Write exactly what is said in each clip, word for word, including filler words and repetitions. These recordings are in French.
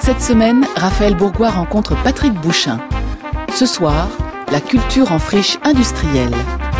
Cette semaine, Raphaël Bourgois rencontre Patrick Bouchain. Ce soir, la culture en friche industrielle.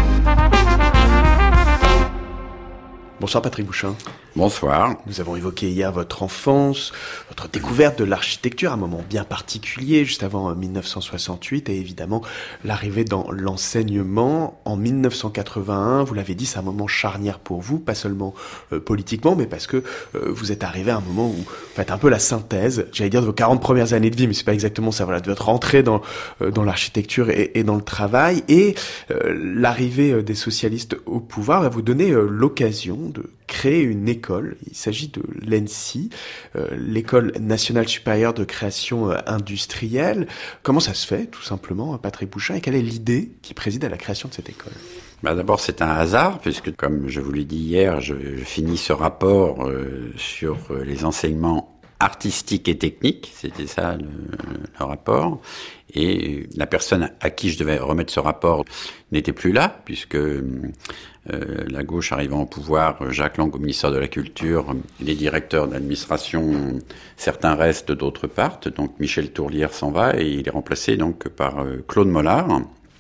Bonsoir Patrick Bouchain. Bonsoir. Nous avons évoqué hier votre enfance, votre découverte de l'architecture, un moment bien particulier, juste avant dix-neuf cent soixante-huit, et évidemment l'arrivée dans l'enseignement en dix-neuf cent quatre-vingt-un. Vous l'avez dit, c'est un moment charnière pour vous, pas seulement euh, politiquement, mais parce que euh, vous êtes arrivé à un moment où vous faites un peu la synthèse, j'allais dire de vos quarante premières années de vie, mais c'est pas exactement ça, voilà, de votre entrée dans, euh, dans l'architecture et, et dans le travail, et euh, l'arrivée des socialistes au pouvoir va vous donner euh, l'occasion de créer une école. Il s'agit de l'E N S I, euh, l'École nationale supérieure de création euh, industrielle. Comment ça se fait, tout simplement, Patrick Bouchain, et quelle est l'idée qui préside à la création de cette école ? Bah d'abord, c'est un hasard, puisque comme je vous l'ai dit hier, je, je finis ce rapport euh, sur les enseignements artistiques et techniques, c'était ça le, le rapport, et la personne à qui je devais remettre ce rapport n'était plus là, puisque euh, la gauche arrivant au pouvoir, Jacques Lang au ministère de la Culture, les directeurs d'administration, certains restent, d'autres partent, donc Michel Tourlière s'en va et il est remplacé donc par euh, Claude Mollard.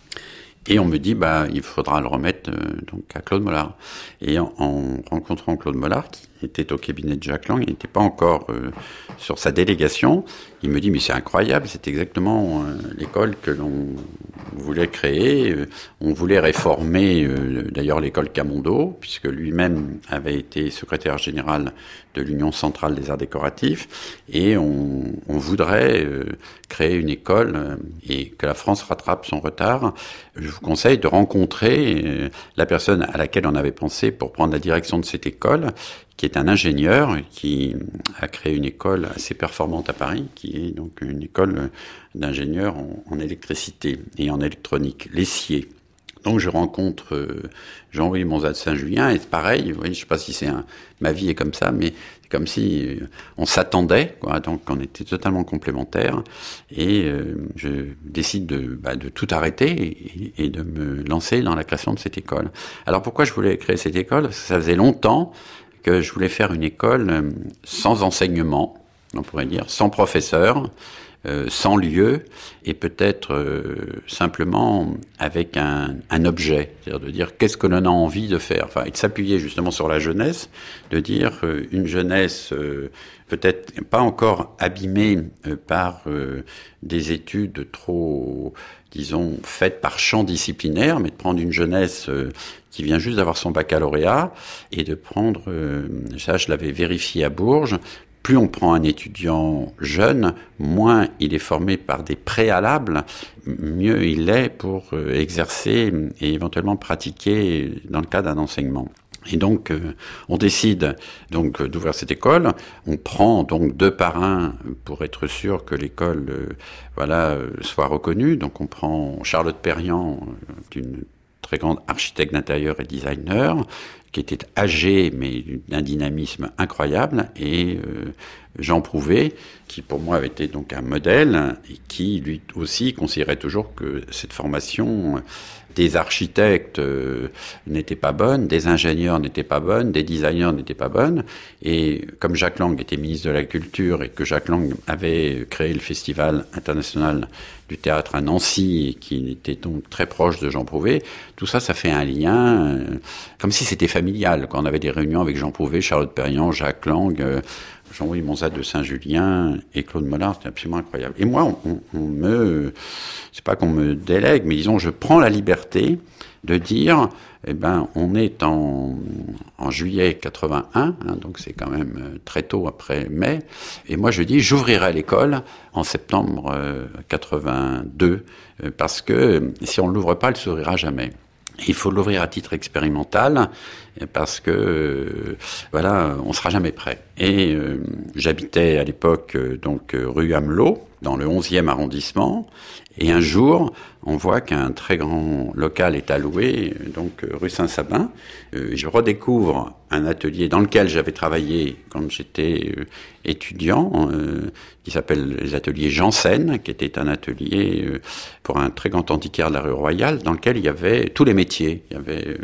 Et on me dit, bah, il faudra le remettre euh, donc à Claude Mollard. Et en, en rencontrant Claude Mollard, qui était au cabinet de Jacques Lang, il n'était pas encore euh, sur sa délégation, il me dit, mais c'est incroyable, c'est exactement euh, l'école que l'on voulait créer. Euh, on voulait réformer, euh, d'ailleurs, l'école Camondo, puisque lui-même avait été secrétaire général de l'Union centrale des arts décoratifs, et on, on voudrait euh, créer une école euh, et que la France rattrape son retard. Je vous conseille de rencontrer euh, la personne à laquelle on avait pensé pour prendre la direction de cette école, qui est un ingénieur qui a créé une école assez performante à Paris, qui est donc une école d'ingénieurs en, en électricité et en électronique, l'Essier. Donc je rencontre euh, Jean-Louis Monzat de Saint-Julien, et c'est pareil, vous voyez, je sais pas si c'est un, ma vie est comme ça, mais c'est comme si euh, on s'attendait, quoi, donc on était totalement complémentaires, et euh, je décide de, bah, de tout arrêter et, et de me lancer dans la création de cette école. Alors pourquoi je voulais créer cette école ? Parce que ça faisait longtemps que je voulais faire une école euh, sans enseignement, on pourrait dire, sans professeur, Euh, sans lieu, et peut-être euh, simplement avec un, un objet, c'est-à-dire de dire qu'est-ce que l'on a envie de faire. Enfin, et de s'appuyer justement sur la jeunesse, de dire euh, une jeunesse euh, peut-être pas encore abîmée euh, par euh, des études trop, disons, faites par champ disciplinaire, mais de prendre une jeunesse euh, qui vient juste d'avoir son baccalauréat, et de prendre, euh, ça je l'avais vérifié à Bourges, plus on prend un étudiant jeune, moins il est formé par des préalables, mieux il est pour exercer et éventuellement pratiquer dans le cadre d'un enseignement. Et donc, euh, on décide donc d'ouvrir cette école. On prend donc deux parrains pour être sûr que l'école, euh, voilà, soit reconnue. Donc, on prend Charlotte Perriand, euh, une très grande architecte d'intérieur et designer, qui était âgé, mais d'un dynamisme incroyable, et euh, Jean Prouvé, qui pour moi avait été donc un modèle, et qui lui aussi considérait toujours que cette formation des architectes euh, n'était pas bonne, des ingénieurs n'étaient pas bonnes, des designers n'étaient pas bonnes, et comme Jacques Lang était ministre de la Culture, et que Jacques Lang avait créé le Festival international du théâtre à Nancy, qui était donc très proche de Jean Prouvé, tout ça, ça fait un lien, euh, comme si c'était familial, quand on avait des réunions avec Jean Prouvé, Charlotte Perriand, Jacques Lang, euh, Jean-Louis Monzat de Saint-Julien et Claude Mollard, c'était absolument incroyable. Et moi, on, on me, c'est pas qu'on me délègue, mais disons, je prends la liberté de dire, eh ben, on est en, en juillet quatre-vingt-un, hein, donc c'est quand même très tôt après mai, et moi je dis, j'ouvrirai l'école en septembre euh, quatre-vingt-deux, euh, parce que si on ne l'ouvre pas, elle ne s'ouvrira jamais. Il faut l'ouvrir à titre expérimental parce que euh, voilà, on sera jamais prêt. Et euh, j'habitais à l'époque euh, donc rue Amelot, dans le onzième arrondissement, et un jour, on voit qu'un très grand local est alloué, donc rue Saint-Sabin. Euh, je redécouvre un atelier dans lequel j'avais travaillé quand j'étais euh, étudiant, euh, qui s'appelle les ateliers Janssen, qui était un atelier euh, pour un très grand antiquaire de la rue Royale, dans lequel il y avait tous les métiers. Il y avait euh,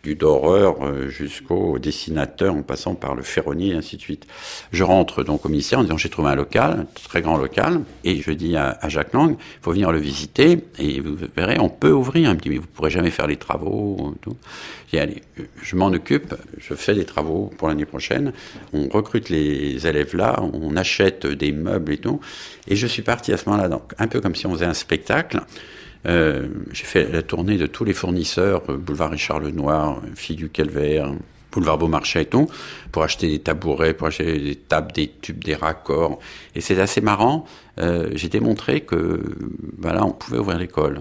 du doreur jusqu'au dessinateur, en passant par le ferronnier, et ainsi de suite. Je rentre donc au ministère en disant j'ai trouvé un local, un très grand local, et je dis à, à Jacques Lang, il faut venir le visiter, et vous verrez, on peut ouvrir. Il me dit, mais vous ne pourrez jamais faire les travaux. Tout. J'ai dit, allez, je m'en occupe, je fais des travaux pour l'année prochaine, on recrute les élèves là, on achète des meubles et tout, et je suis parti à ce moment-là, donc un peu comme si on faisait un spectacle. Euh, j'ai fait la tournée de tous les fournisseurs, euh, boulevard Richard Lenoir, Fille du Calvaire, boulevard Beaumarchais et tout, pour acheter des tabourets, pour acheter des tables, des tubes, des raccords. Et c'est assez marrant. Euh, j'ai démontré que, voilà, on pouvait ouvrir l'école.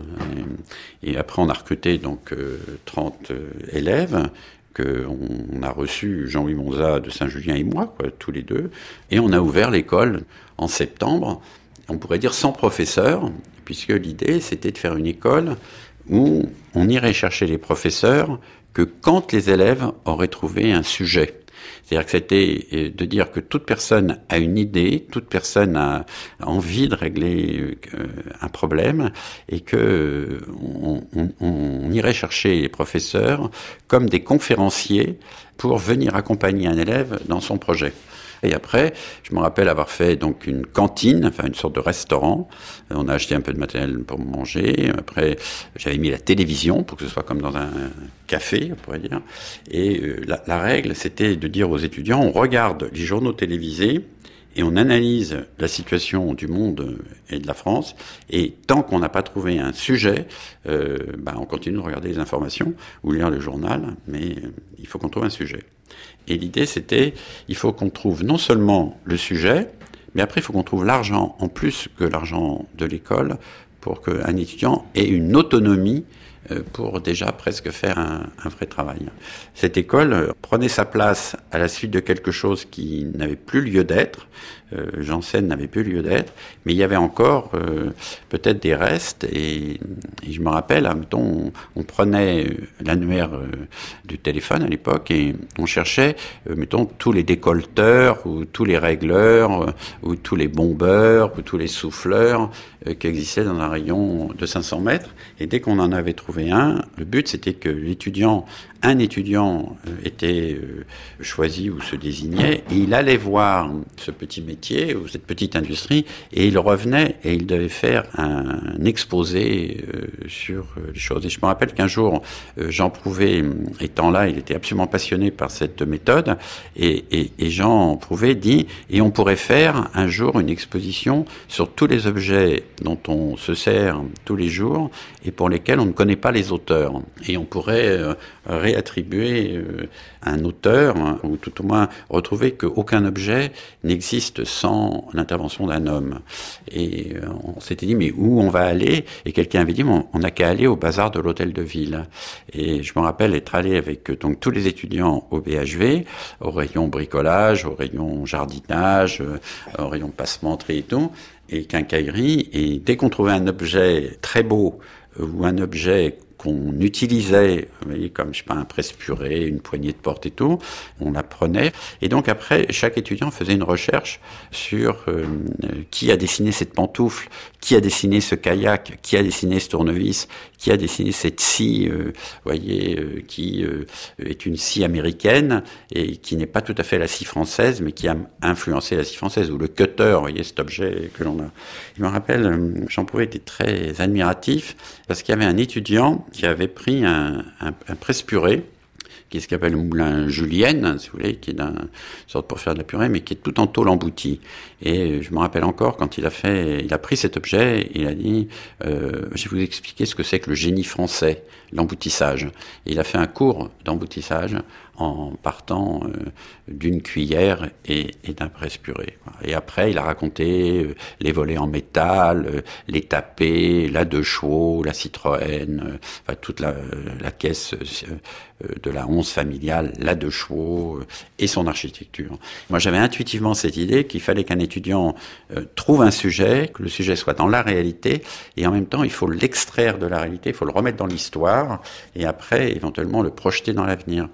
Et, et après, on a recruté donc euh, trente euh, élèves. Que on a reçu Jean-Louis Monza de Saint-Julien et moi, quoi, tous les deux. Et on a ouvert l'école en septembre. On pourrait dire sans professeur, puisque l'idée, c'était de faire une école où on irait chercher les professeurs que quand les élèves auraient trouvé un sujet. C'est-à-dire que c'était de dire que toute personne a une idée, toute personne a envie de régler un problème, et que on, on, on irait chercher les professeurs comme des conférenciers pour venir accompagner un élève dans son projet. Et après, je me rappelle avoir fait donc une cantine, enfin une sorte de restaurant. On a acheté un peu de matériel pour manger. Après, j'avais mis la télévision pour que ce soit comme dans un café, on pourrait dire. Et euh, la, la règle, c'était de dire aux étudiants, on regarde les journaux télévisés et on analyse la situation du monde et de la France. Et tant qu'on n'a pas trouvé un sujet, euh, ben on continue de regarder les informations ou lire le journal, mais euh, il faut qu'on trouve un sujet. Et l'idée, c'était, il faut qu'on trouve non seulement le sujet, mais après, il faut qu'on trouve l'argent, en plus que l'argent de l'école, pour qu'un étudiant ait une autonomie pour déjà presque faire un, un vrai travail. Cette école prenait sa place à la suite de quelque chose qui n'avait plus lieu d'être. Euh, Janssen n'avait plus lieu d'être, mais il y avait encore euh, peut-être des restes. Et, et je me rappelle, mettons, on, on prenait l'annuaire euh, du téléphone à l'époque et on cherchait, euh, mettons, tous les décolleteurs ou tous les régleurs euh, ou tous les bombeurs ou tous les souffleurs euh, qui existaient dans un rayon de cinq cents mètres. Et dès qu'on en avait trouvé un, le but c'était que l'étudiant, un étudiant euh, était euh, choisi ou se désignait et il allait voir ce petit métier ou cette petite industrie et il revenait et il devait faire un, un exposé euh, sur euh, les choses. Et je me rappelle qu'un jour, euh, Jean Prouvé étant là, il était absolument passionné par cette méthode et, et, et Jean Prouvé dit « et on pourrait faire un jour une exposition sur tous les objets dont on se sert tous les jours et pour lesquels on ne connaît pas les auteurs. Et on pourrait euh, réattribuer euh, un auteur, hein, ou tout au moins retrouver qu'aucun objet n'existe sans l'intervention d'un homme. » Et euh, on s'était dit, mais où on va aller? Et quelqu'un avait dit, bon, on n'a qu'à aller au bazar de l'Hôtel de Ville. Et je me rappelle être allé avec donc tous les étudiants au B H V, au rayon bricolage, au rayon jardinage, euh, au rayon passementerie et tout, et quincaillerie. Et dès qu'on trouvait un objet très beau, ou un objet qu'on utilisait, vous voyez, comme, je sais pas, un presse-purée, une poignée de porte et tout, on apprenait. Et donc après, chaque étudiant faisait une recherche sur euh, qui a dessiné cette pantoufle, qui a dessiné ce kayak, qui a dessiné ce tournevis, qui a dessiné cette scie, euh, voyez, euh, qui euh, est une scie américaine et qui n'est pas tout à fait la scie française, mais qui a influencé la scie française, ou le cutter, vous voyez, cet objet que l'on a. Je me rappelle, Jean Prouvé était très admiratif parce qu'il y avait un étudiant qui avait pris un, un, un presse-purée, qui est ce qu'on appelle le moulin julienne, si vous voulez, qui est une sorte pour faire de la purée, mais qui est tout en tôle emboutie. Et je me rappelle encore quand il a fait, il a pris cet objet, il a dit, euh, je vais vous expliquer ce que c'est que le génie français, l'emboutissage. Et il a fait un cours d'emboutissage en partant euh, d'une cuillère et, et d'un presse-purée. Et après, il a raconté euh, les volets en métal, euh, les tapés, la deux chevaux, la Citroën, euh, enfin toute la, la caisse euh, de la onze familiale, la deux chevaux euh, et son architecture. Moi, j'avais intuitivement cette idée qu'il fallait qu'un étudiant euh, trouve un sujet, que le sujet soit dans la réalité, et en même temps, il faut l'extraire de la réalité, il faut le remettre dans l'histoire, et après, éventuellement, le projeter dans l'avenir.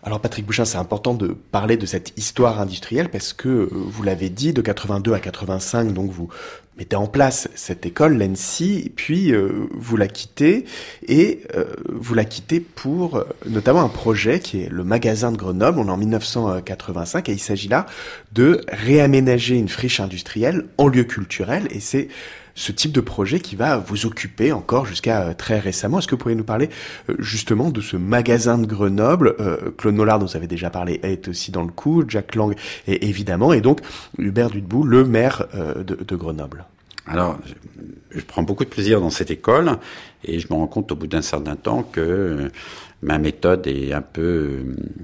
Alors Patrick Bouchain, c'est important de parler de cette histoire industrielle parce que, vous l'avez dit, de quatre-vingt-deux à quatre-vingt-cinq, donc vous mettez en place cette école, l'E N S I, puis euh, vous la quittez, et euh, vous la quittez pour euh, notamment un projet qui est le magasin de Grenoble. On est en mille neuf cent quatre-vingt-cinq, et il s'agit là de réaménager une friche industrielle en lieu culturel, et c'est ce type de projet qui va vous occuper encore jusqu'à très récemment. Est-ce que vous pourriez nous parler justement de ce magasin de Grenoble? euh, Claude Nollard, dont vous avez déjà parlé, est aussi dans le coup, Jack Lang est évidemment, et donc Hubert Dutbout, le maire euh, de, de Grenoble. Alors, je, je prends beaucoup de plaisir dans cette école, et je me rends compte au bout d'un certain temps que ma méthode est un peu...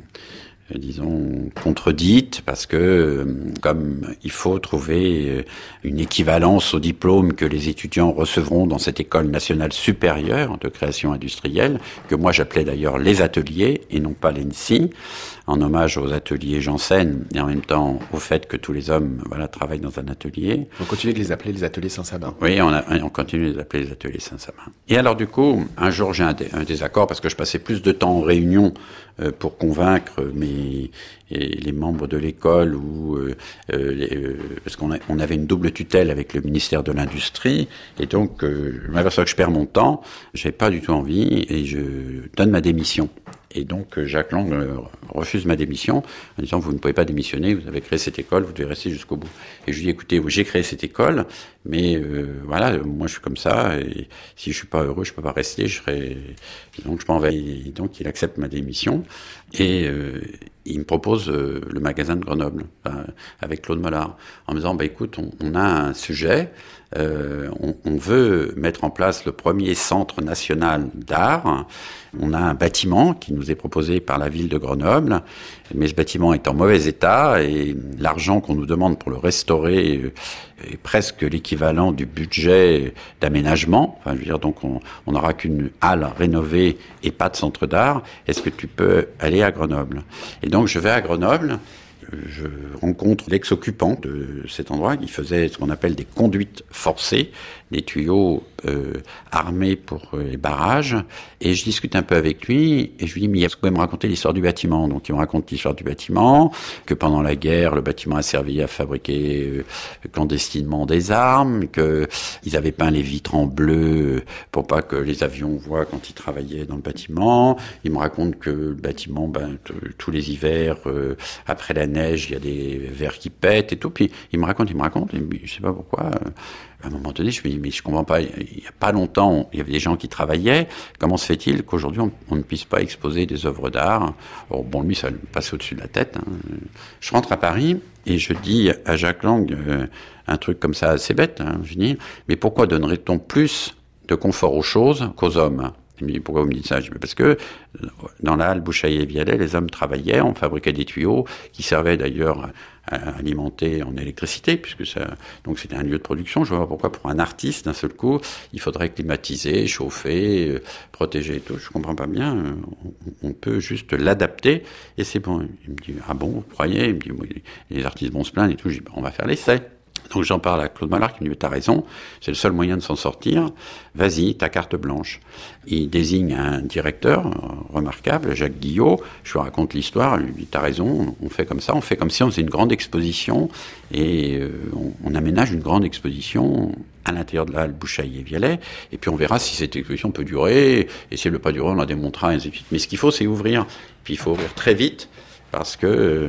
Euh, disons, contredite, parce que comme il faut trouver une équivalence au diplôme que les étudiants recevront dans cette école nationale supérieure de création industrielle, que moi j'appelais d'ailleurs les ateliers et non pas l'E N S I, en hommage aux ateliers Janssen et en même temps au fait que tous les hommes voilà, travaillent dans un atelier. On continue de les appeler les ateliers Saint-Sabin. Oui, on, a, on continue de les appeler les ateliers Saint-Sabin. Et alors du coup, un jour j'ai un, dé, un désaccord parce que je passais plus de temps en réunion euh, pour convaincre mes, et les membres de l'école ou euh, les, euh, parce qu'on a, on avait une double tutelle avec le ministère de l'Industrie et donc euh, je m'aperçois que je perds mon temps, j'ai pas du tout envie et je donne ma démission. Et donc Jack Lang euh, refuse ma démission en disant vous ne pouvez pas démissionner, vous avez créé cette école, vous devez rester jusqu'au bout. Et je lui dis écoutez, j'ai créé cette école, mais euh, voilà, moi je suis comme ça et si je suis pas heureux, je peux pas rester, je serai donc je m'en vais. Et donc il accepte ma démission et euh, il me propose euh, le magasin de Grenoble euh, avec Claude Mollard en me disant bah écoute, on, on a un sujet. Euh, on, on veut mettre en place le premier centre national d'art. On a un bâtiment qui nous est proposé par la ville de Grenoble, mais ce bâtiment est en mauvais état et l'argent qu'on nous demande pour le restaurer est presque l'équivalent du budget d'aménagement. Enfin, je veux dire, donc on on n'aura qu'une halle rénovée et pas de centre d'art. Est-ce que tu peux aller à Grenoble? Et donc je vais à Grenoble. Je rencontre l'ex-occupant de cet endroit qui faisait ce qu'on appelle des conduites forcées, des tuyaux euh, armés pour les barrages, et je discute un peu avec lui, et je lui dis, mais est-ce que vous pouvez me raconter l'histoire du bâtiment? Donc il me raconte l'histoire du bâtiment, que pendant la guerre, le bâtiment a servi à fabriquer euh, clandestinement des armes, qu'ils avaient peint les vitres en bleu pour pas que les avions voient quand ils travaillaient dans le bâtiment. Il me raconte que le bâtiment, ben, t- tous les hivers, euh, après la neige, il y a des verres qui pètent et tout. Puis il me raconte, il me raconte, et je sais pas pourquoi. Euh, à un moment donné, je me dis, mais je comprends pas, il y a pas longtemps, il y avait des gens qui travaillaient. Comment se fait-il qu'aujourd'hui, on, on ne puisse pas exposer des œuvres d'art? Alors, bon, lui, ça lui passe au-dessus de la tête. Hein. Je rentre à Paris et je dis à Jack Lang euh, un truc comme ça assez bête. Hein. Je dis, mais pourquoi donnerait-on plus de confort aux choses qu'aux hommes? Il me dit, pourquoi vous me dites ça? Je dis, parce que dans la halle Bouchaillet-Vialet, les hommes travaillaient, on fabriquait des tuyaux qui servaient d'ailleurs à alimenter en électricité, puisque ça, donc c'était un lieu de production. Je vois pas pourquoi pour un artiste, d'un seul coup, il faudrait climatiser, chauffer, euh, protéger et tout. Je comprends pas bien. Euh, on, on peut juste l'adapter et c'est bon. Il me dit, ah bon, vous croyez? Il me dit, oui, les artistes vont se plaindre et tout. Je dis, bah, on va faire l'essai. Donc j'en parle à Claude Mollard qui me dit, t'as raison, c'est le seul moyen de s'en sortir, vas-y, ta carte blanche. Il désigne un directeur euh, remarquable, Jacques Guillot, je lui raconte l'histoire, il lui dit, t'as raison, on fait comme ça, on fait comme si on faisait une grande exposition, et euh, on, on aménage une grande exposition à l'intérieur de la halle Bouchaillet-Vialet, et puis on verra si cette exposition peut durer, et si elle ne peut pas durer, on la démontrera, et ainsi de suite. Mais ce qu'il faut, c'est ouvrir, puis il faut ouvrir très vite, parce que, euh,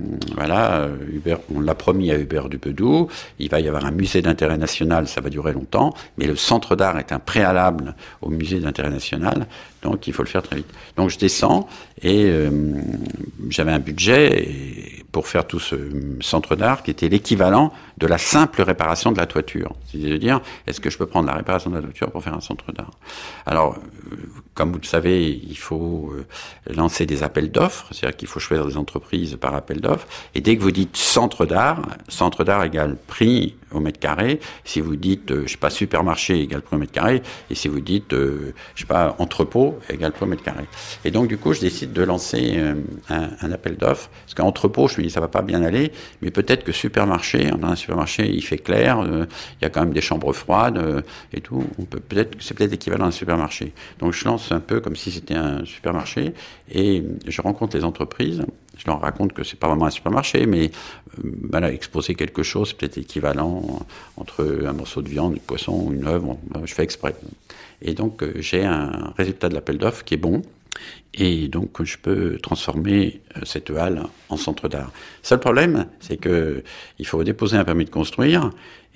voilà, Hubert, on l'a promis à Hubert Dutbout, il va y avoir un musée d'intérêt national, ça va durer longtemps, mais le centre d'art est un préalable au musée d'intérêt national, donc il faut le faire très vite. Donc je descends, et euh, j'avais un budget pour faire tout ce centre d'art qui était l'équivalent de la simple réparation de la toiture. C'est-à-dire, est-ce que je peux prendre la réparation de la toiture pour faire un centre d'art? Alors, euh, comme vous le savez, il faut euh, lancer des appels d'offres, c'est-à-dire qu'il faut choisir des entreprises par appel d'offres, et dès que vous dites centre d'art, centre d'art égale prix au mètre carré. Si vous dites, euh, je sais pas, supermarché égale prix au mètre carré, et si vous dites, euh, je sais pas, entrepôt égale prix au mètre carré. Et donc, du coup, je décide de lancer euh, un, un appel d'offres. Parce qu'entrepôt, je me dis, ça va pas bien aller, mais peut-être que supermarché, dans un supermarché, il fait clair, euh, il y a quand même des chambres froides euh, et tout. On peut peut-être, c'est peut-être équivalent à un supermarché. Donc, je lance un peu comme si c'était un supermarché, et je rencontre les entreprises. Je leur raconte que c'est pas vraiment un supermarché, mais euh, voilà, exposer quelque chose, c'est peut-être équivalent entre un morceau de viande, du poisson ou une œuvre. Je fais exprès. Et donc, euh, j'ai un résultat de l'appel d'offres qui est bon. Et donc, je peux transformer euh, cette halle en centre d'art. Seul problème, c'est que il faut déposer un permis de construire.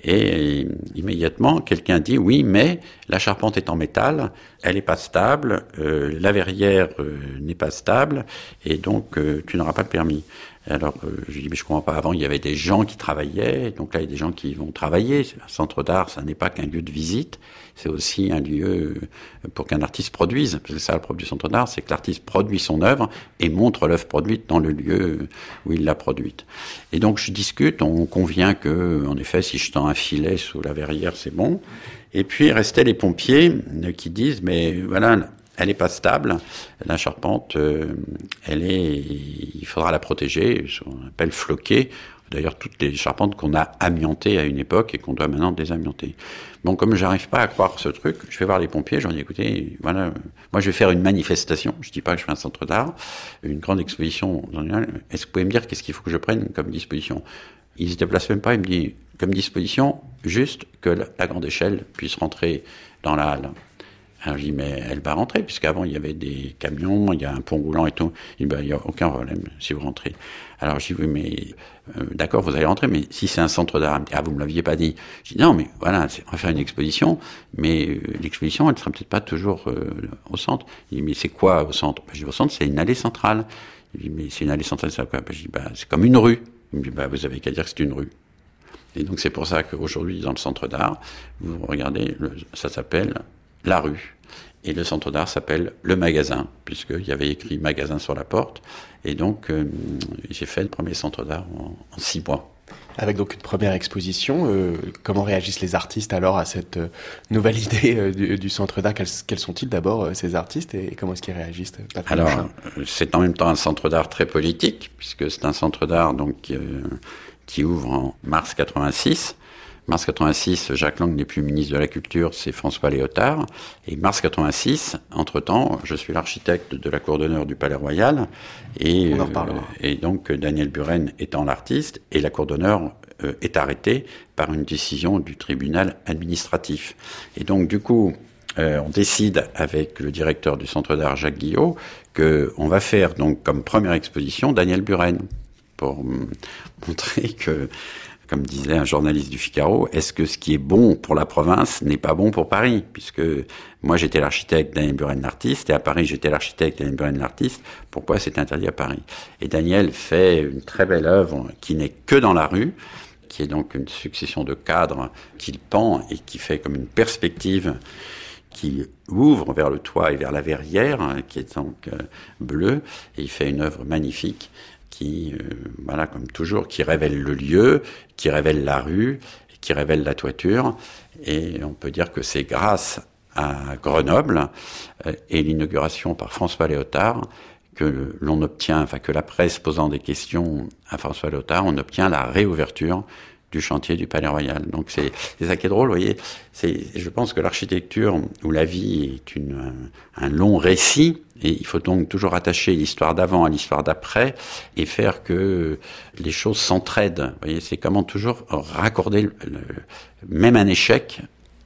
Et immédiatement, quelqu'un dit « Oui, mais la charpente est en métal, elle n'est pas stable, euh, la verrière euh, n'est pas stable, et donc euh, tu n'auras pas le permis. » Alors, euh, je dis « Mais je comprends pas, avant il y avait des gens qui travaillaient, donc là il y a des gens qui vont travailler. Un centre d'art, ça n'est pas qu'un lieu de visite, c'est aussi un lieu pour qu'un artiste produise. » Parce que ça, le propre du centre d'art, c'est que l'artiste produit son œuvre et montre l'œuvre produite dans le lieu où il l'a produite. Et donc je discute, on convient que, en effet, si je tends un filet sous la verrière, c'est bon. Et puis restaient les pompiers qui disent, mais voilà, elle n'est pas stable, la charpente, euh, elle est, il faudra la protéger, on appelle floquer. D'ailleurs, toutes les charpentes qu'on a amiantées à une époque et qu'on doit maintenant désamianter. Bon, comme j'arrive pas à croire ce truc, je vais voir les pompiers, je leur dis, écoutez, voilà, moi je vais faire une manifestation, je dis pas que je fais un centre d'art, une grande exposition, est-ce que vous pouvez me dire qu'est-ce qu'il faut que je prenne comme disposition? Ils se déplacent même pas, ils me disent, comme disposition, juste que la, la grande échelle puisse rentrer dans la halle. Alors je dis, mais elle va rentrer, puisqu'avant il y avait des camions, il y a un pont roulant et tout. Il dit, ben, il n'y a aucun problème si vous rentrez. Alors je dis, oui, mais euh, d'accord, vous allez rentrer, mais si c'est un centre d'art, ah, vous me l'aviez pas dit. Je dis, non, mais voilà, c'est, on va faire une exposition, mais euh, l'exposition, elle sera peut-être pas toujours euh, au centre. Il dit, mais c'est quoi au centre? Ben, je dis, au centre, c'est une allée centrale. Il dit, mais c'est une allée centrale, c'est quoi? Ben, je dis, ben, c'est comme une rue. Il me dit, ben, vous avez qu'à dire que c'est une rue. Et donc c'est pour ça qu'aujourd'hui, dans le centre d'art, vous regardez, le, ça s'appelle la rue. Et le centre d'art s'appelle le magasin, puisqu'il y avait écrit magasin sur la porte. Et donc, euh, j'ai fait le premier centre d'art en, en six mois. Avec donc une première exposition, euh, comment réagissent les artistes alors à cette euh, nouvelle idée euh, du, du centre d'art? Quels, quels sont-ils d'abord, euh, ces artistes, et, et comment est-ce qu'ils réagissent? Patrick Alors, Bouchain. C'est en même temps un centre d'art très politique, puisque c'est un centre d'art donc, euh, qui ouvre en mars quatre-vingt-six. Mars quatre-vingt-six, Jacques Lang n'est plus ministre de la Culture, c'est François Léotard. Et mars quatre-vingt-six, entre-temps, je suis l'architecte de la cour d'honneur du Palais Royal. Et, On en reparlera. euh, et donc, Daniel Buren étant l'artiste, et la cour d'honneur euh, est arrêtée par une décision du tribunal administratif. Et donc, du coup, euh, on décide avec le directeur du centre d'art, Jacques Guillot, qu'on va faire donc comme première exposition Daniel Buren, pour m- montrer que, comme disait un journaliste du Figaro, est-ce que ce qui est bon pour la province n'est pas bon pour Paris? Puisque moi, j'étais l'architecte, Daniel Buren l'artiste, et à Paris, j'étais l'architecte, Daniel Buren l'artiste. Pourquoi c'est interdit à Paris? Et Daniel fait une très belle œuvre qui n'est que dans la rue, qui est donc une succession de cadres qu'il pend et qui fait comme une perspective qui ouvre vers le toit et vers la verrière, hein, qui est donc euh, bleue, et il fait une œuvre magnifique qui, euh, voilà, comme toujours, qui révèle le lieu, qui révèle la rue, qui révèle la toiture. Et on peut dire que c'est grâce à Grenoble euh, et l'inauguration par François Léotard que l'on obtient, enfin que la presse posant des questions à François Léotard, on obtient la réouverture du chantier du Palais Royal. Donc c'est, c'est ça qui est drôle, vous voyez. C'est, je pense que l'architecture ou la vie est une, un, un long récit, et il faut donc toujours attacher l'histoire d'avant à l'histoire d'après et faire que les choses s'entraident. Vous voyez, c'est comment toujours raccorder le, le, même un échec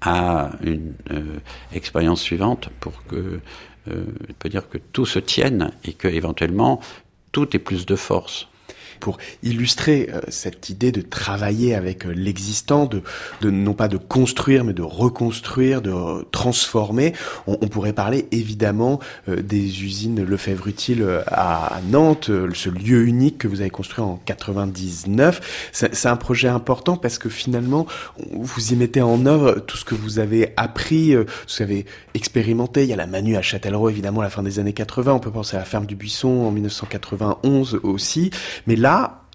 à une euh, expérience suivante pour que, euh, on peut dire que tout se tienne et que éventuellement tout ait plus de force. Pour illustrer euh, cette idée de travailler avec euh, l'existant, de, de non pas de construire, mais de reconstruire, de euh, transformer, on, on pourrait parler évidemment euh, des usines Lefebvre-Utile euh, à, à Nantes, euh, ce lieu unique que vous avez construit en quatre-vingt-dix-neuf. C'est, c'est un projet important parce que finalement, vous y mettez en œuvre tout ce que vous avez appris, euh, tout ce que vous avez expérimenté. Il y a la Manu à Châtellerault, évidemment, à la fin des années quatre-vingts. On peut penser à la ferme du Buisson en dix-neuf cent quatre-vingt-onze aussi. Mais là,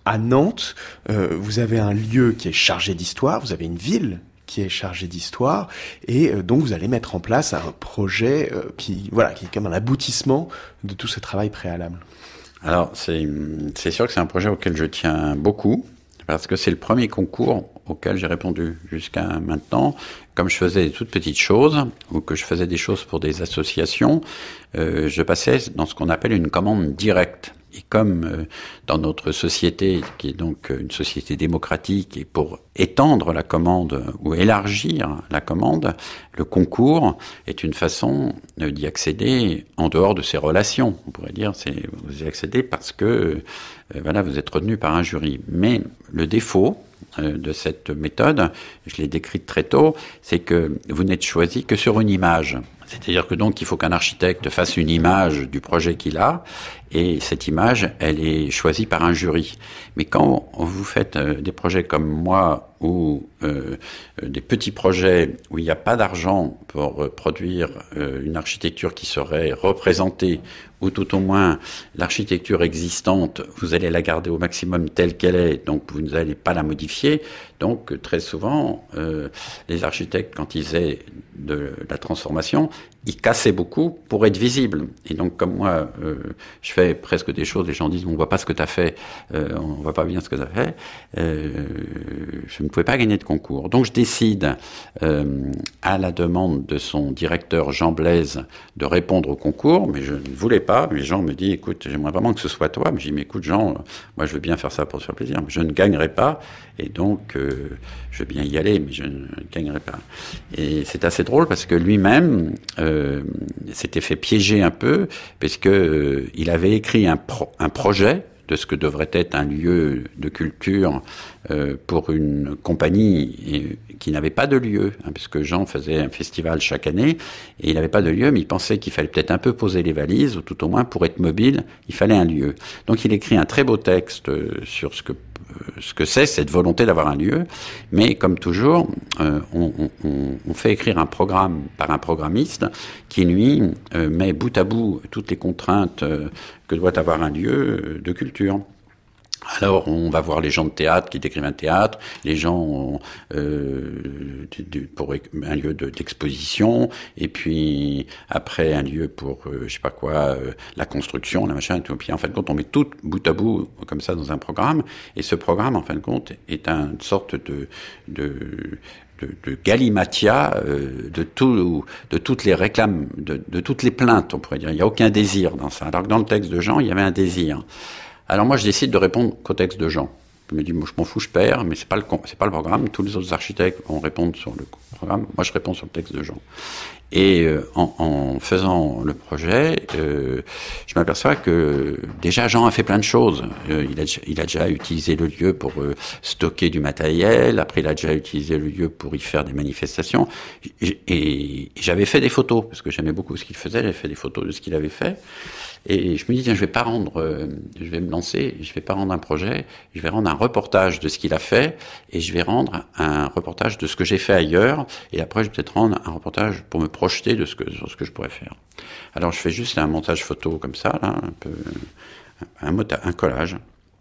à Nantes, euh, vous avez un lieu qui est chargé d'histoire, vous avez une ville qui est chargée d'histoire, et euh, donc vous allez mettre en place un projet euh, qui, voilà, qui est comme un aboutissement de tout ce travail préalable. Alors, c'est, c'est sûr que c'est un projet auquel je tiens beaucoup, parce que c'est le premier concours auquel j'ai répondu jusqu'à maintenant. Comme je faisais des toutes petites choses, ou que je faisais des choses pour des associations, euh, je passais dans ce qu'on appelle une commande directe. Et comme euh, dans notre société, qui est donc une société démocratique, et pour étendre la commande ou élargir la commande, le concours est une façon euh, d'y accéder en dehors de ses relations. On pourrait dire, c'est vous y accédez parce que euh, voilà, vous êtes retenu par un jury. Mais le défaut euh, de cette méthode, je l'ai décrite très tôt, c'est que vous n'êtes choisi que sur une image. C'est-à-dire que donc il faut qu'un architecte fasse une image du projet qu'il a, et cette image, elle est choisie par un jury. Mais quand vous faites euh, des projets comme moi, ou euh, des petits projets où il n'y a pas d'argent pour euh, produire euh, une architecture qui serait représentée, ou tout au moins l'architecture existante, vous allez la garder au maximum telle qu'elle est, donc vous n'allez pas la modifier. Donc très souvent, euh, les architectes, quand ils faisaient de la transformation, ils cassaient beaucoup pour être visibles. Et donc comme moi, euh, je fais presque des choses, les gens disent on voit pas ce que tu as fait, euh, on voit pas bien ce que tu as fait, euh, je ne pouvais pas gagner de concours. Donc je décide, euh, à la demande de son directeur Jean Blaise, de répondre au concours, mais je ne voulais pas. Mais Jean me dit, écoute, j'aimerais vraiment que ce soit toi. Mais je dis, mais écoute Jean, moi je veux bien faire ça pour se faire plaisir, mais je ne gagnerai pas, et donc euh, je veux bien y aller, mais je ne gagnerai pas. Et c'est assez drôle parce que lui-même euh, s'était fait piéger un peu, parce que euh, il avait écrit un, pro- un projet de ce que devrait être un lieu de culture euh, pour une compagnie et, qui n'avait pas de lieu, hein, puisque Jean faisait un festival chaque année, et il n'avait pas de lieu, mais il pensait qu'il fallait peut-être un peu poser les valises, ou tout au moins pour être mobile, il fallait un lieu. Donc il écrit un très beau texte euh, sur ce que ce que c'est, cette volonté d'avoir un lieu, mais comme toujours, euh, on, on, on fait écrire un programme par un programmiste qui, lui, euh, met bout à bout toutes les contraintes euh, que doit avoir un lieu de culture. Alors, on va voir les gens de théâtre qui décrivent un théâtre, les gens euh, de, de, pour un lieu de, d'exposition, et puis après un lieu pour, euh, je sais pas quoi, euh, la construction, la machin, et tout. Puis en fin de compte, on met tout bout à bout comme ça dans un programme, et ce programme, en fin de compte, est une sorte de, de de, de galimatia, euh, de tout, de toutes les réclames, de, de toutes les plaintes, on pourrait dire. Il n'y a aucun désir dans ça. Alors que dans le texte de Jean, il y avait un désir. Alors moi, je décide de répondre qu'au texte de Jean. Je me dis, moi, je m'en fous, je perds, mais c'est pas le, c'est pas le programme. Tous les autres architectes vont répondre sur le programme. Moi, je réponds sur le texte de Jean. Et euh, en, en faisant le projet, euh, je m'aperçois que déjà Jean a fait plein de choses. Euh, il, a, il a déjà utilisé le lieu pour euh, stocker du matériel. Après, il a déjà utilisé le lieu pour y faire des manifestations. Et, et j'avais fait des photos parce que j'aimais beaucoup ce qu'il faisait. J'avais fait des photos de ce qu'il avait fait. Et je me dis, tiens, je vais pas rendre, euh, je vais me lancer, je vais pas rendre un projet, je vais rendre un reportage de ce qu'il a fait, et je vais rendre un reportage de ce que j'ai fait ailleurs, et après, je vais peut-être rendre un reportage pour me projeter de ce que, sur ce que je pourrais faire. Alors, je fais juste un montage photo comme ça, là, un peu, un, mota- un collage.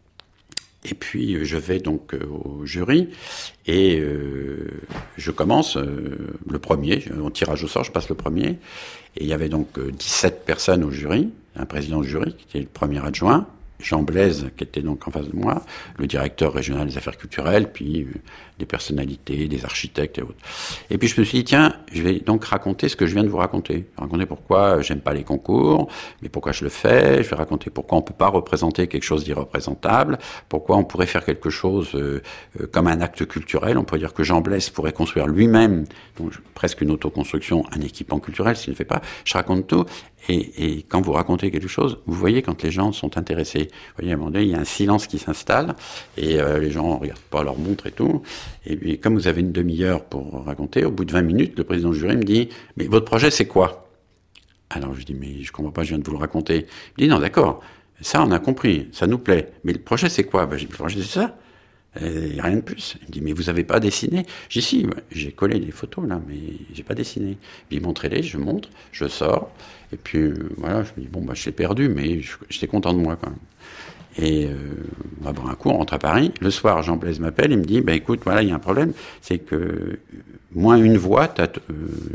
Et puis, je vais donc euh, au jury, et euh, je commence euh, le premier, en tirage au sort, je passe le premier, et il y avait donc euh, dix-sept personnes au jury, un président du jury qui était le premier adjoint, Jean Blaise qui était donc en face de moi, le directeur régional des affaires culturelles, puis euh, des personnalités, des architectes et autres. Et puis je me suis dit, tiens, je vais donc raconter ce que je viens de vous raconter. Raconter pourquoi j'aime pas les concours, mais pourquoi je le fais. Je vais raconter pourquoi on peut pas représenter quelque chose d'irreprésentable, pourquoi on pourrait faire quelque chose euh, euh, comme un acte culturel. On pourrait dire que Jean Blaise pourrait construire lui-même, donc presque une autoconstruction, un équipement culturel s'il ne fait pas. Je raconte tout. Et, et quand vous racontez quelque chose, vous voyez quand les gens sont intéressés. Vous voyez, à un moment donné, il y a un silence qui s'installe, et euh, les gens ne regardent pas leur montre et tout. Et puis, comme vous avez une demi-heure pour raconter, au bout de vingt minutes, le président du jury me dit « Mais votre projet, c'est quoi ?» Alors, je dis « Mais je comprends pas, je viens de vous le raconter. » Il me dit « Non, d'accord, ça, on a compris, ça nous plaît. Mais le projet, c'est quoi ?» Ben, j'ai dit « Le projet, c'est ça. Il n'y a rien de plus. » Il me dit « Mais vous avez pas dessiné ?» J'ai dit « Si, j'ai collé des photos, là, mais j'ai pas dessiné. » Il dit « Montrez-les, je montre, je sors. » Et puis, euh, voilà, je me dis « Bon, bah, je l'ai perdu, mais j'étais content de moi, quand même. » Et euh, on va boire un coup, on rentre à Paris. Le soir, Jean Blaise m'appelle, il me dit, bah, écoute, voilà, il y a un problème, c'est que moins une voix, t'as, euh,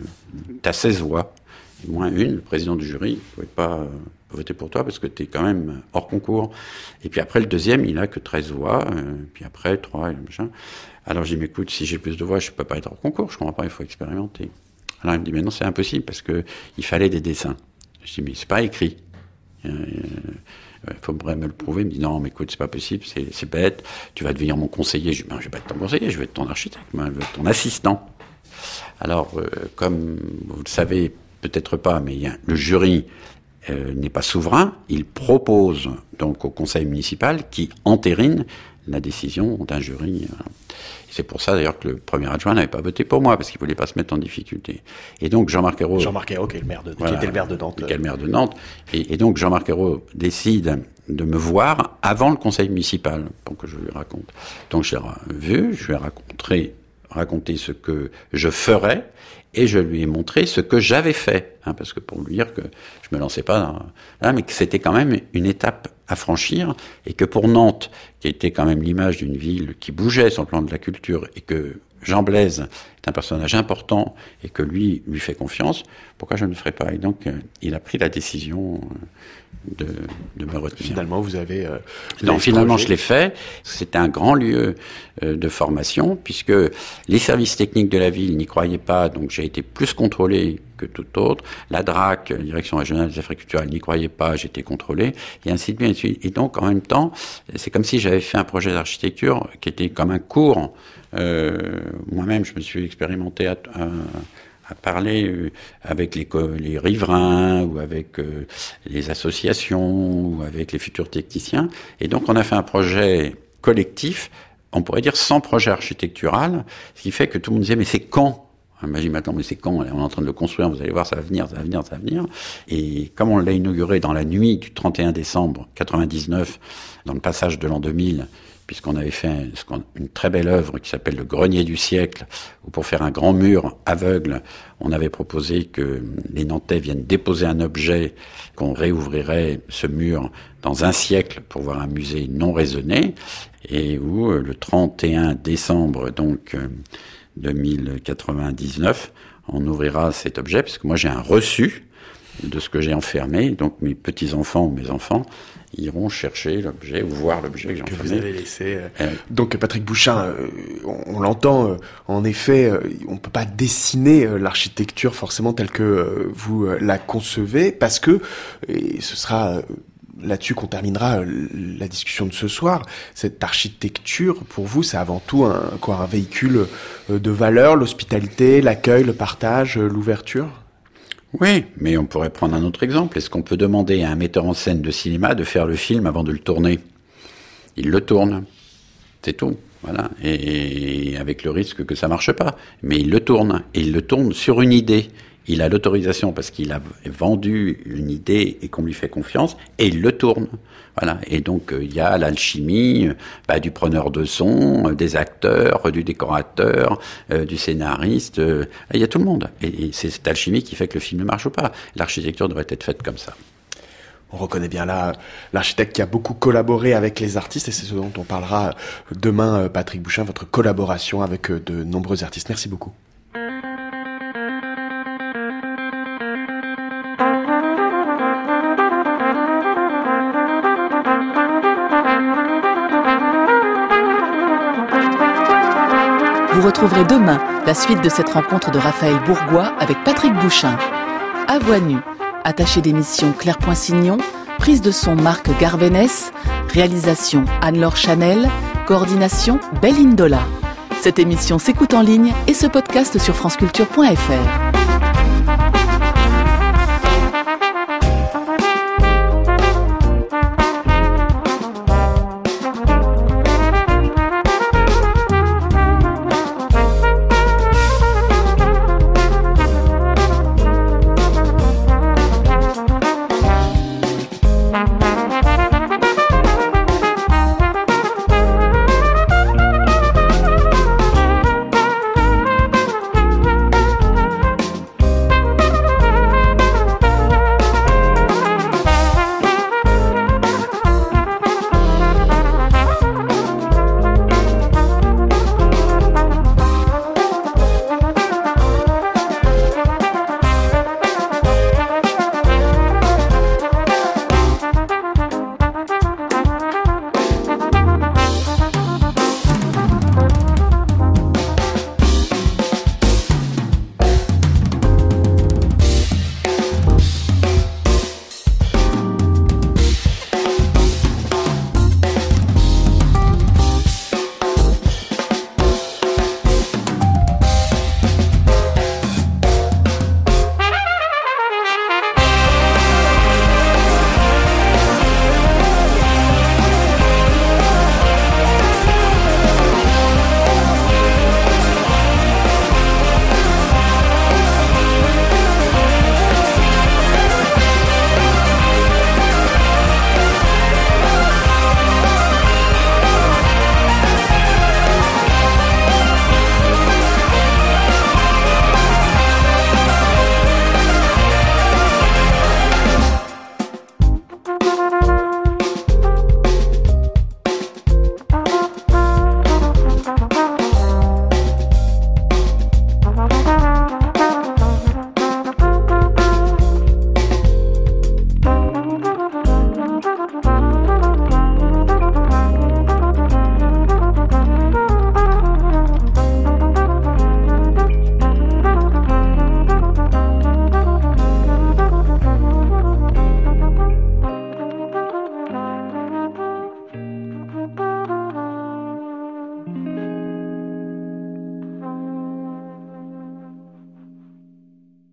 t'as seize voix. Et moins une, le président du jury ne pouvait pas euh, voter pour toi parce que t'es quand même hors concours. Et puis après, le deuxième, il a que treize voix, euh, puis après, trois, et machin. Alors j'ai dit, mais écoute, si j'ai plus de voix, je ne peux pas être hors concours, je comprends pas, il faut expérimenter. Alors il me dit, mais non, c'est impossible parce que il fallait des dessins. Je dis, mais c'est pas écrit. Il euh, faudrait me le prouver. Il me dit, non, mais écoute, c'est pas possible, c'est, c'est bête, tu vas devenir mon conseiller. Je dis, ben, je vais pas être ton conseiller, je vais être ton architecte, moi, je vais être ton assistant. Alors, euh, comme vous le savez peut-être pas, mais il y a, le jury euh, n'est pas souverain, il propose donc au conseil municipal qui entérine la décision d'un jury. C'est pour ça d'ailleurs que le premier adjoint n'avait pas voté pour moi, parce qu'il voulait pas se mettre en difficulté. Et donc Jean-Marc Ayrault... Jean-Marc Ayrault, qui est le maire de, voilà, qui était le maire de Nantes. Qui est le maire de Nantes. Et, et donc Jean-Marc Ayrault décide de me voir avant le conseil municipal, pour que je lui raconte. Donc je l'ai vu, je lui ai raconté, raconté ce que je ferais, et je lui ai montré ce que j'avais fait, hein, parce que pour lui dire que je me lançais pas dans, là, mais que c'était quand même une étape à franchir, et que pour Nantes, qui était quand même l'image d'une ville qui bougeait sur le plan de la culture, et que Jean Blaise est un personnage important, et que lui lui fait confiance, pourquoi je ne le ferais pas? Et donc, euh, il a pris la décision de, de me retenir. Finalement, vous avez... Euh, vous non, avez finalement, projet. je l'ai fait. C'était un grand lieu euh, de formation, puisque les services techniques de la ville n'y croyaient pas, donc j'ai été plus contrôlé que tout autre. La D R A C, la Direction Régionale des Affaires Culturelles, n'y croyait pas, j'étais contrôlé, et ainsi de suite. Et donc, en même temps, c'est comme si j'avais fait un projet d'architecture qui était comme un cours. Euh, moi-même, je me suis expérimenté à... à à parler avec les, les riverains ou avec euh, les associations ou avec les futurs techniciens. Et donc, on a fait un projet collectif, on pourrait dire sans projet architectural, ce qui fait que tout le monde disait, mais c'est quand? Imagine maintenant, mais c'est quand? On est en train de le construire, vous allez voir, ça va venir, ça va venir, ça va venir. Et comme on l'a inauguré dans la nuit du trente et un décembre quatre-vingt-dix-neuf, dans le passage de l'an deux mille, puisqu'on avait fait une très belle œuvre qui s'appelle le Grenier du siècle, où pour faire un grand mur aveugle, on avait proposé que les Nantais viennent déposer un objet, qu'on réouvrirait ce mur dans un siècle pour voir un musée non raisonné, et où le trente et un décembre donc deux mille quatre-vingt-dix-neuf, on ouvrira cet objet, puisque moi j'ai un reçu de ce que j'ai enfermé, donc mes petits-enfants ou mes enfants iront chercher l'objet ou voir l'objet que j'ai que enfermé. vous avez laissé. Euh, Donc Patrick Bouchain, euh, on, on l'entend, euh, en effet, euh, on peut pas dessiner euh, l'architecture forcément telle que euh, vous euh, la concevez, parce que, et ce sera... Euh, là-dessus qu'on terminera euh, la discussion de ce soir, cette architecture, pour vous, c'est avant tout un, quoi, un véhicule euh, de valeur, l'hospitalité, l'accueil, le partage, euh, l'ouverture? Oui, mais on pourrait prendre un autre exemple. Est-ce qu'on peut demander à un metteur en scène de cinéma de faire le film avant de le tourner? Il le tourne. C'est tout. Voilà. Et avec le risque que ça marche pas. Mais il le tourne. Et il le tourne sur une idée. Il a l'autorisation parce qu'il a vendu une idée et qu'on lui fait confiance. Et il le tourne. Voilà. Et donc, il euh, y a l'alchimie euh, bah, du preneur de son, euh, des acteurs, euh, du décorateur, euh, du scénariste. Il euh, y a tout le monde. Et, et c'est cette alchimie qui fait que le film ne marche pas. L'architecture devrait être faite comme ça. On reconnaît bien là l'architecte qui a beaucoup collaboré avec les artistes, et c'est ce dont on parlera demain, Patrick Bouchain, votre collaboration avec de nombreux artistes. Merci beaucoup. Vous retrouverez demain la suite de cette rencontre de Raphaël Bourgois avec Patrick Bouchain. À voix nue, attaché d'émission Claire Poinsignon, prise de son Marc Garvenès, réalisation Anne-Laure Chanel, coordination Belindola. Cette émission s'écoute en ligne et se podcast sur franceculture point f r.